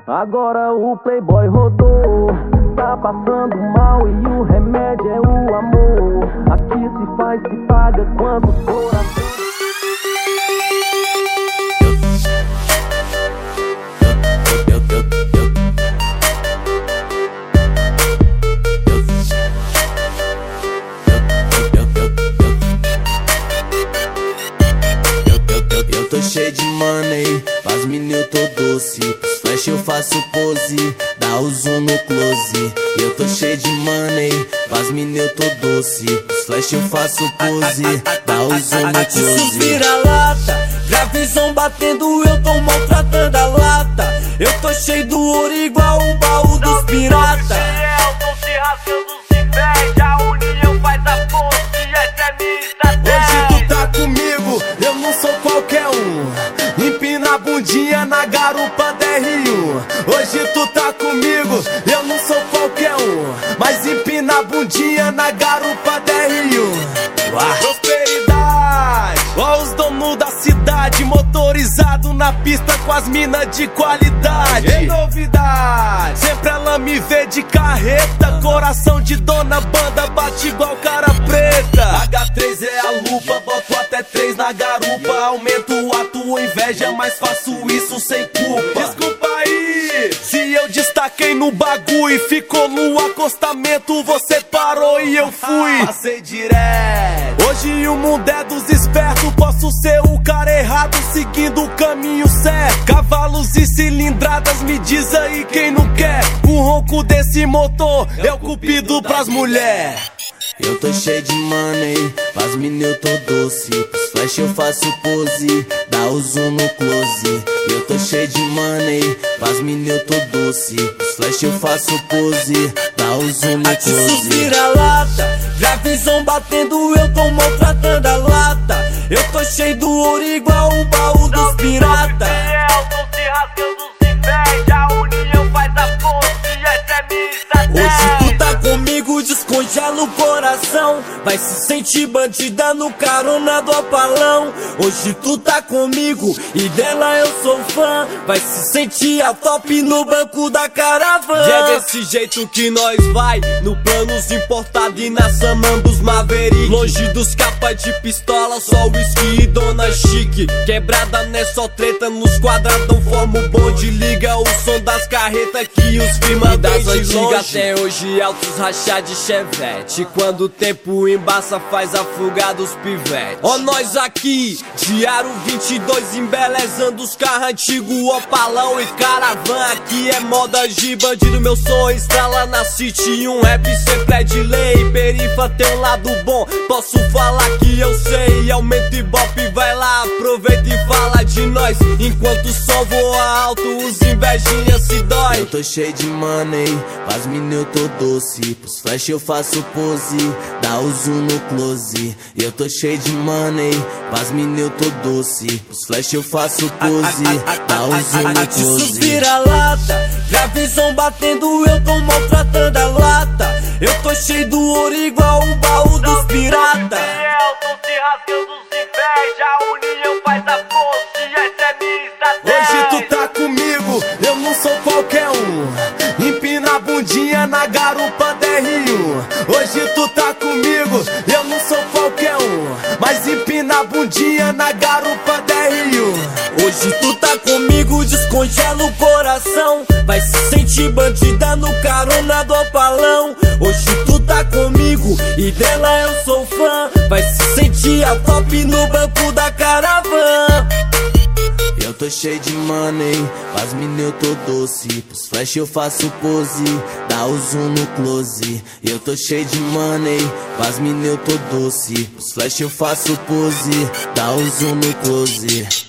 Agora o playboy rodou, tá passando mal e o remédio é o amor. Aqui se faz, se paga quando for assim. Eu tô cheio de money, pras mina eu tô doce. Pros flash eu faço pose, dá o zoom no close. Eu tô cheio de money, pras mina eu tô doce. Pros flash eu faço pose, dá o zoom no close. Vira-lata, gravizão batendo, eu tô maltratando a lata. Eu tô cheio do ouro igual o baú dos pirata. Se rasgando se perde, a união faz a força e essa é minha estratégia. Hoje tu tá comigo, eu não sou qualquer um. Empina a bundinha na garupa da R1. Hoje tu tá comigo, eu não sou qualquer um. Mas empina a bundinha na garupa da R1. Prosperidade, ó os donos da cidade, motorizado na pista com as minas de qualidade. E novidade, sempre ela me vê de carreta. Coração de dona banda, bate igual cara preta. H3 é a lupa, boto até 3 na garupa. Aumento a tua inveja, mas faço isso sem culpa. Desculpa aí, se eu destaquei no bagulho e ficou no acostamento, você parou e eu fui. Passei direto. Hoje o mundo é dos espertos, posso ser o cara errado seguindo o caminho certo. Cavalos e cilindradas, me diz aí quem não quer. O ronco desse motor é o cupido pras mulher. Eu tô cheio de money, pras mina eu tô doce. Pros flash eu faço pose, dá o zoom no close. Eu tô cheio de money, pras mina eu tô doce. Pros flash eu faço pose, dá o zoom no close. Vira-lata, gravizão batendo, eu tô maltratando a lata. Eu tô cheio do ouro igual o baú dos pirata. Se rasgando se perde, a união faz a força e essa é minha estratégia. Hoje tu tá comigo, descongela o coração. Vai se sentir bandida no carona do opalão. Hoje tu tá comigo e dela eu sou fã. Vai se sentir a top no banco da caravana. E é desse jeito que nós vai, no planos importado e na Samambos Maverick. Longe dos capas de pistola, só whisky e dona chique. Quebrada não é só treta, nos quadradão forma o bonde. Liga o som das carretas que os firma das antigas. Até hoje altos rachar de chevette. Quando o tempo embaça faz afogar dos pivete. Ó nós aqui, Diário 22 embelezando os carros antigos. Opalão e caravan, aqui é moda de bandido. Meu som estrala na city, um rap sempre é de lei. Perifa tem um lado bom, posso falar que eu sei. Aumenta e bop, vai lá, aproveita e fala de nós. Enquanto o som voa alto, os invejinhas se dói. Eu tô cheio de money, pras mina eu tô doce. Pros flash eu faço pose, dá o zoom no close. Eu tô cheio de money, pras mina eu tô doce. Pros flash eu faço pose, dá o zoom no close. Vira-lata, gravizão batendo, eu tô maltratando a lata. Eu tô cheio do ouro igual o baú dos pirata. Se rasgando se perde, a união faz a força e essa é minha estratégia. Hoje tu tá comigo, eu não sou qualquer um. Empina a bundinha na garupa da R1. Hoje tu tá comigo, eu não sou qualquer um. Mas empina a bundinha na garupa da R1. Hoje tu tá comigo, descongela o coração. Vai se sentir bandida no carona do opalão. Hoje tu tá comigo e dela eu sou fã. Vai se sentir a top no banco da caravana. Eu tô cheio de money, pras mina eu tô doce. Pros flash eu faço pose, dá o zoom no close. Eu tô cheio de money, pras mina eu tô doce. Pros flash eu faço pose, dá o zoom no close.